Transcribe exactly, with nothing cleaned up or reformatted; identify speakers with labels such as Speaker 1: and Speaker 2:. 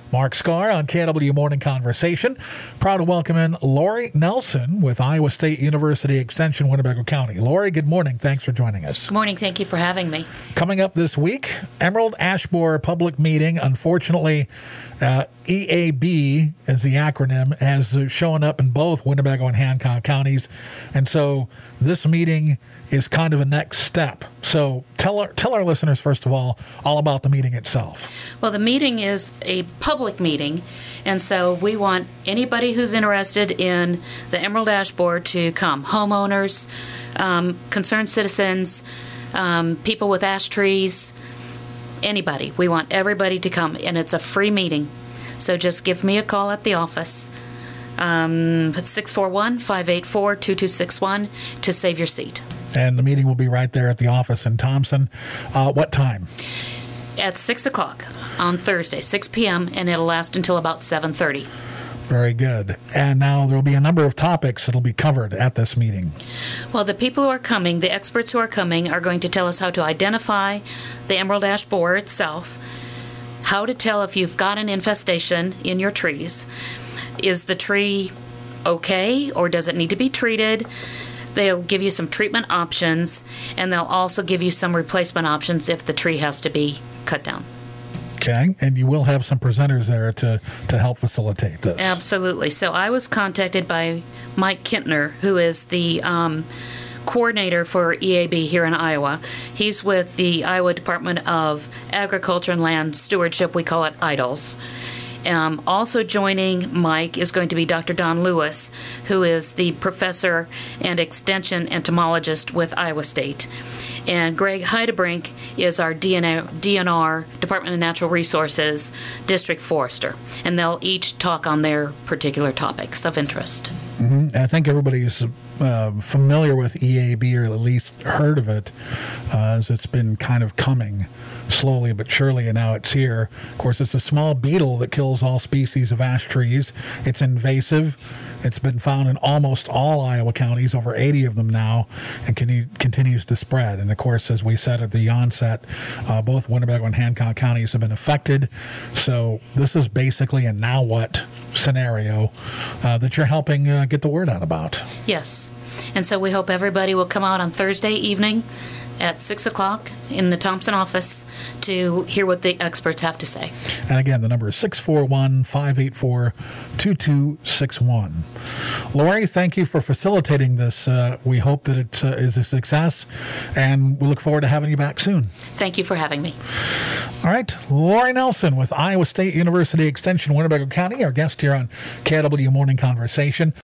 Speaker 1: Mark Scar on K W Morning Conversation. Proud to welcome in Lori Nelson with Iowa State University Extension, Winnebago County. Lori, good morning. Thanks for joining us.
Speaker 2: Good morning. Thank you for having me.
Speaker 1: Coming up this week, Emerald Ash Borer public meeting. Unfortunately, uh, E A B, as the acronym, has shown up in both Winnebago and Hancock counties. And so this meeting is kind of a next step. So tell our, tell our listeners, first of all, all about the meeting itself.
Speaker 2: Well, the meeting is a public meeting, and so we want anybody who's interested in the Emerald Ash Borer to come. Homeowners, um, concerned citizens, um, people with ash trees, anybody. We want everybody to come, and it's a free meeting. So just give me a call at the office. Um, six four one, five eight four, two two six one to save your seat.
Speaker 1: And the meeting will be right there at the office in Thompson. Uh, what time?
Speaker 2: At six o'clock on Thursday, six p.m., and it'll last until about seven thirty.
Speaker 1: Very good. And now there will be a number of topics that will be covered at this meeting.
Speaker 2: Well, the people who are coming, the experts who are coming, are going to tell us how to identify the Emerald Ash Borer itself, how to tell if you've got an infestation in your trees. Is the tree okay, or does it need to be treated? They'll give you some treatment options, and they'll also give you some replacement options if the tree has to be cut down.
Speaker 1: Okay, and you will have some presenters there to, to help facilitate this.
Speaker 2: Absolutely. So I was contacted by Mike Kintner, who is the um, coordinator for E A B here in Iowa. He's with the Iowa Department of Agriculture and Land Stewardship. We call it I D L S. Um, also joining Mike is going to be Doctor Don Lewis, who is the professor and extension entomologist with Iowa State. And Greg Heidebrink is our D N R, Department of Natural Resources, district forester. And they'll each talk on their particular topics of interest.
Speaker 1: Mm-hmm. I think everybody is uh, familiar with E A B, or at least heard of it, uh, as it's been kind of coming slowly but surely, and now it's here. Of course, it's a small beetle that kills all species of ash trees. It's invasive. It's been found in almost all Iowa counties, over eighty of them now, and can, continues to spread. And of course, as we said at the onset, uh, both Winnebago and Hancock counties have been affected. So this is basically a now what scenario uh, that you're helping uh, get the word out about.
Speaker 2: Yes. And so we hope everybody will come out on Thursday evening at six o'clock in the Thompson office to hear what the experts have to say.
Speaker 1: And again, the number is six four one, five eight four, two two six one. Lori, thank you for facilitating this. Uh, we hope that it uh, is a success, and we look forward to having you back soon.
Speaker 2: Thank you for having me.
Speaker 1: All right, Lori Nelson with Iowa State University Extension, Winnebago County, our guest here on K W Morning Conversation.